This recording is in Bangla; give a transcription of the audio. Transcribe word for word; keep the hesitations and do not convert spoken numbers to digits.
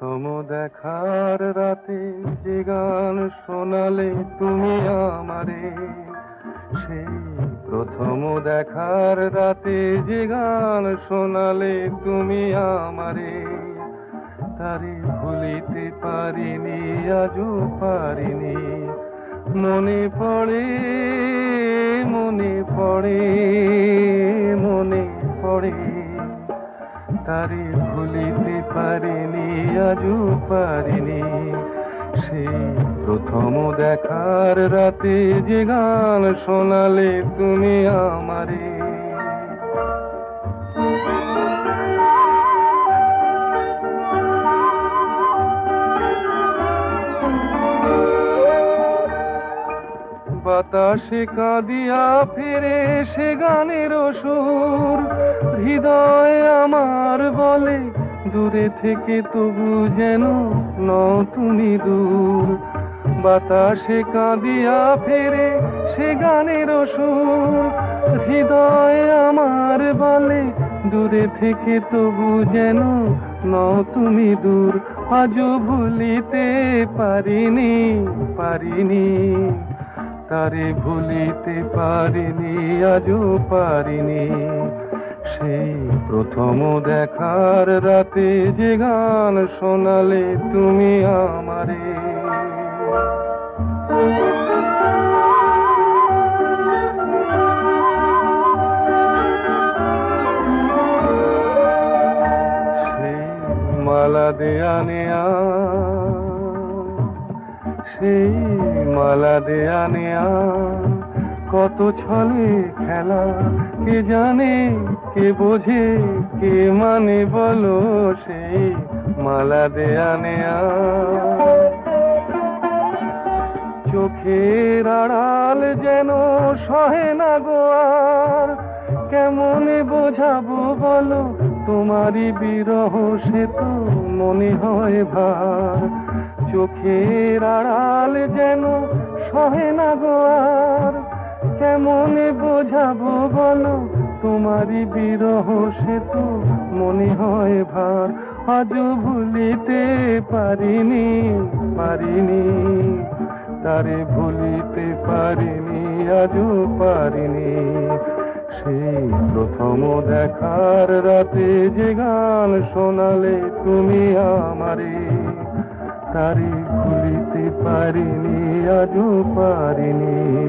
প্রথম দেখার রাতে যে গান শোনালে তুমি আমারে, সেই প্রথম দেখার রাতে যে গান শোনালে তুমি আমারে, তারে ভুলিতে পারিনি, আজও পারিনি। মনে পড়ে মনে পড়ে মনে পড়ে, তারে ভুলিতে পারিনি, আজও পারিনি। সেই প্রথম দেখার রাতে যে গান শোনালে তুমি আমারে। বাতাসে কাঁদিয়া ফিরে সে গানের সুর, হৃদয় আমার বলে দূরে থেকে তবু যেন নও তুমি দূর। বাতাসে কাঁদিয়া ফিরে সে গানের সুর, হৃদয় আমার বলে দূরে থেকে তবু যেন নও তুমি দূর। আজও ভুলিতে পারিনি পারিনি, তারে ভুলিতে পারিনি, আজও পারিনি। সেই প্রথম দেখার রাতে যে গান শোনালে তুমি আমারে। সেই মালা দেয়া নেয়া, সেই মালা দেয়া নেয়া, কত ছলে খেলা, কে জানে কে বোঝে কে মানে বলো সেই মালা দেয়া নেয়া। চোখের আড়াল যেন সহে না গো আর, কেমনে বোঝাবো বলো তোমারই বিরহ, সে তো মনে হয় ভার। চোখের আড়াল যেন সহে না গো আর, কেমনে বোঝাবো বলো তোমারই বিরহ, সে তো মনে হয় ভার। আজও ভুলিতে পারিনি পারিনি, তারে ভুলিতে পারিনি, আজও পারিনি। সেই প্রথম দেখার রাতে যে গান শোনালে তুমি আমারে, তারে ভুলিতে পারিনি, আজও পারিনি।